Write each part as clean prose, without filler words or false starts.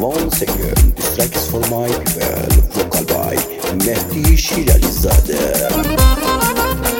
Once again, this track is for my people, vocal by Mehdi Shiralizadeh.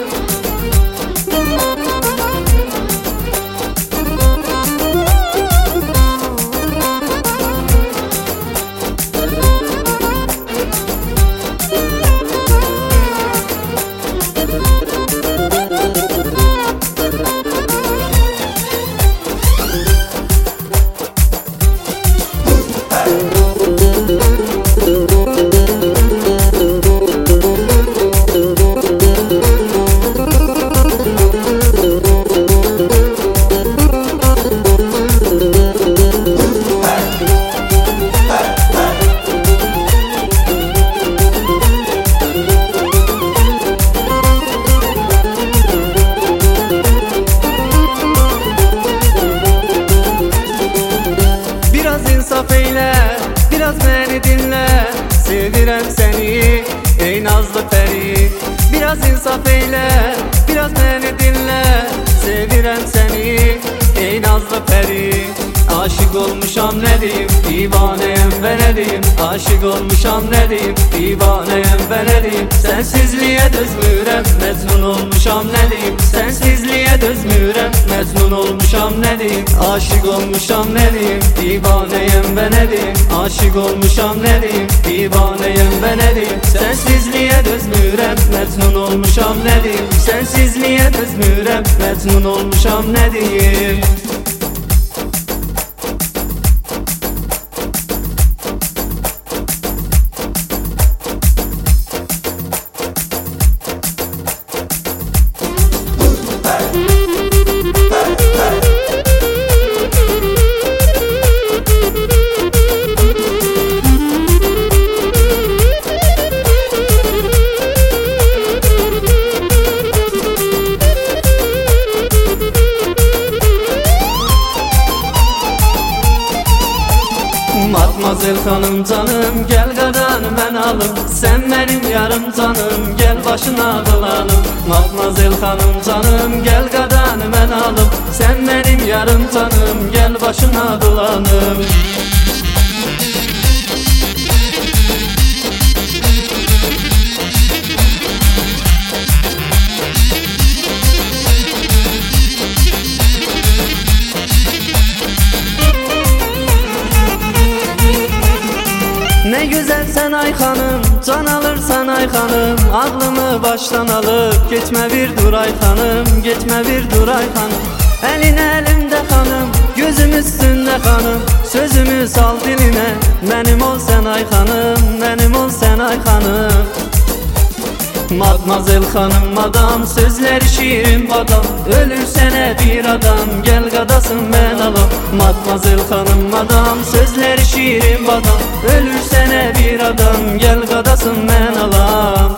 Biraz beni dinle, sevirem seni ey nazlı peri. Biraz insaf eyle, biraz beni dinle, sevirem seni ey nazlı peri. Aşık olmuşam ne diyeyim, divaneyim ben ne diyeyim. Aşık olmuşam ne diyeyim, divaneyim ben ne diyeyim. Sensizliğe dözmürem, mecnun olmuşam ne diyeyim. Sensizliğe dözmürem, mecnun olmuşam ne diyeyim. Aşık olmuşam ne diyeyim, divaneyim ben ne diyeyim. Aşık olmuşam ne diyeyim, divaneyim ben ne diyeyim. Sensizliğe dözmürem, mecnun olmuşam ne diyeyim. Sensizliğe dözmürem, mecnun olmuşam ne diyeyim. Matmazel hanım canım gel qadan ben alım. Sen benim yarım canım gel başına dolanım. Matmazel hanım canım gel qadan ben alım. Sen benim yarım canım gel başına dolanım. Ne güzel sen ay hanım, can alırsan ay hanım. Aklımı baştan alıp geçme bir dur ay hanım. Geçme bir dur ay hanım. Elin elimde hanım, gözüm üstünde hanım. Sözümü sal diline, benim ol sen ay hanım. Benim ol sen ay hanım. Matmazel hanım adam, sözleri şiirin badam. Ölürsene bir adam, gel gadasın ben alam. Matmazel hanım adam, sözleri şiirin badam. Ölürsene bir adam, gel gadasın ben alam.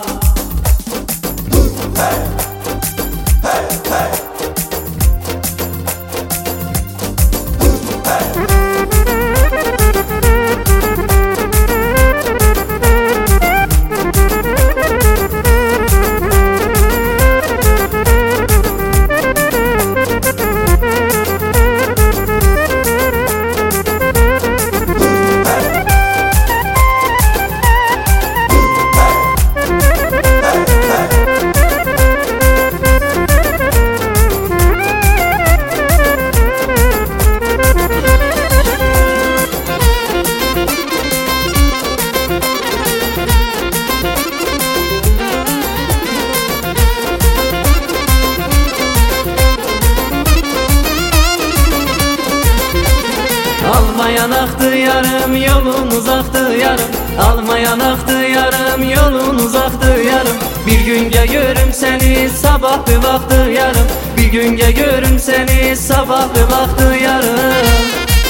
Alma yanaktı yarım, yolun uzaktı yarım. Alma yanaktı yarım, yolun uzaktı yarım. Bir gün görüm seni sabah bir vaktı yarım. Bir gün görüm seni sabah bir vaktı yarım.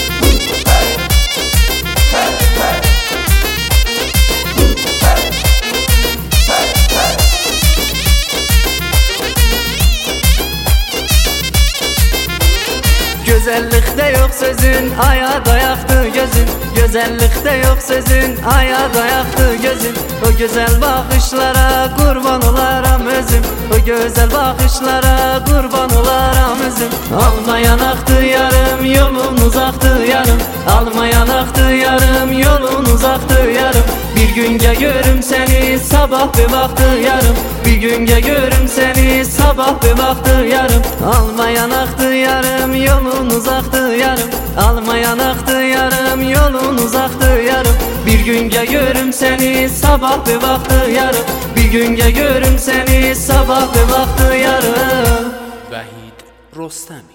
Güzellikte yok sözün, aya dayaktı gözün. Güzellikte yok sözün, aya dayaktı gözün. O güzel bakışlara kurban olaram özüm. O güzel bakışlara kurban olaram özüm. Alma yanaktı yarım, yolun uzaktı yarım. Alma yanaktı yarım, görüm seni sabah bir vakti yarım. Bir gün görüm seni sabah bir vakti yarım. Alma yanaktı yarım, yolun uzaktı yarım. Alma yanaktı yarım, yolun uzaktı yarım. Bir gün görüm seni sabah bir vakti yarım. Bir gün görüm seni sabah bir vakti yarım. Vahid Rostami.